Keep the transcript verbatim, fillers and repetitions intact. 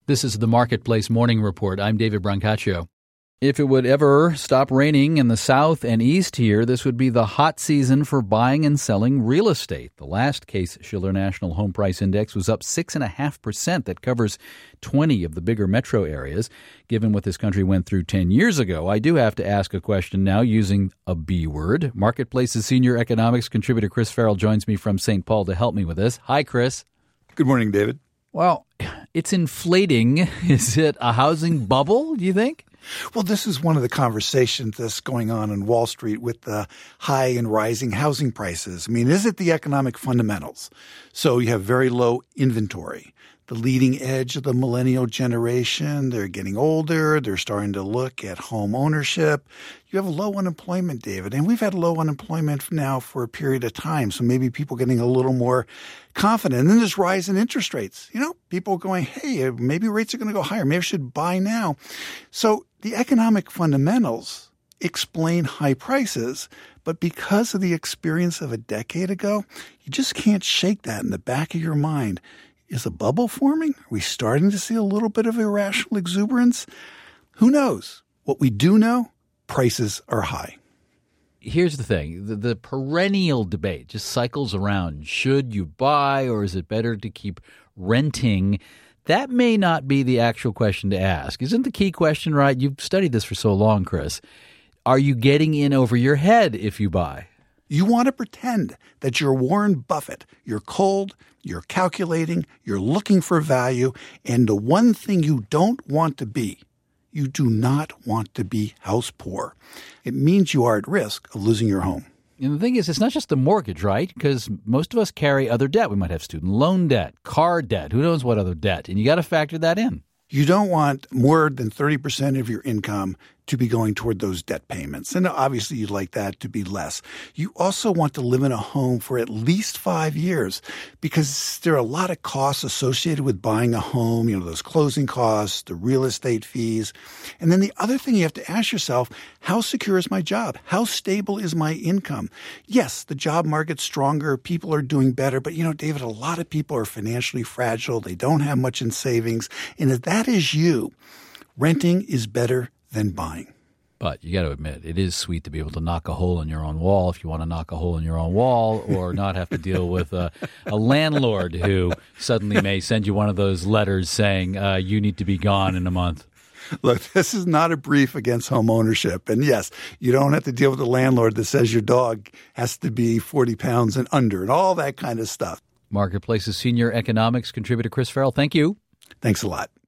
This is the Marketplace Morning Report. I'm David Brancaccio. If it would ever stop raining in the south and east here, this would be the hot season for buying and selling real estate. The last Case-Shiller National Home Price Index was up six point five percent. That covers twenty of the bigger metro areas. Given what this country went through ten years ago, I do have to ask a question now using a B word. Marketplace's senior economics contributor Chris Farrell joins me from Saint Paul to help me with this. Hi, Chris. Good morning, David. Well, it's inflating. Is it a housing bubble, do you think? Well, this is one of the conversations that's going on in Wall Street with the high and rising housing prices. I mean, is it the economic fundamentals? So you have very low inventory. The leading edge of the millennial generation, they're getting older. They're starting to look at home ownership. You have low unemployment, David, and we've had low unemployment now for a period of time. So maybe people getting a little more confident. And then there's rise in interest rates. You know, people going, hey, maybe rates are going to go higher. Maybe I should buy now. So the economic fundamentals explain high prices, but because of the experience of a decade ago, you just can't shake that in the back of your mind. Is a bubble forming? Are we starting to see a little bit of irrational exuberance? Who knows? What we do know, prices are high. Here's the thing. The, the perennial debate just cycles around. Should you buy or is it better to keep renting? That may not be the actual question to ask. Isn't the key question, right? You've studied this for so long, Chris. Are you getting in over your head if you buy? You want to pretend that you're Warren Buffett. You're cold, you're calculating, you're looking for value, and the one thing you don't want to be, you do not want to be house poor. It means you are at risk of losing your home. And the thing is, it's not just the mortgage, right? Because most of us carry other debt. We might have student loan debt, car debt, who knows what other debt. And you got to factor that in. You don't want more than thirty percent of your income to be going toward those debt payments. And obviously you'd like that to be less. You also want to live in a home for at least five years because there are a lot of costs associated with buying a home, you know, those closing costs, the real estate fees. And then the other thing you have to ask yourself, how secure is my job? How stable is my income? Yes, the job market's stronger. People are doing better. But, you know, David, a lot of people are financially fragile. They don't have much in savings. And if that is you, renting is better than buying. But you got to admit, it is sweet to be able to knock a hole in your own wall if you want to knock a hole in your own wall or not have to deal with a, a landlord who suddenly may send you one of those letters saying uh, you need to be gone in a month. Look, this is not a brief against home ownership. And yes, you don't have to deal with a landlord that says your dog has to be forty pounds and under and all that kind of stuff. Marketplace's senior economics contributor Chris Farrell, thank you. Thanks a lot.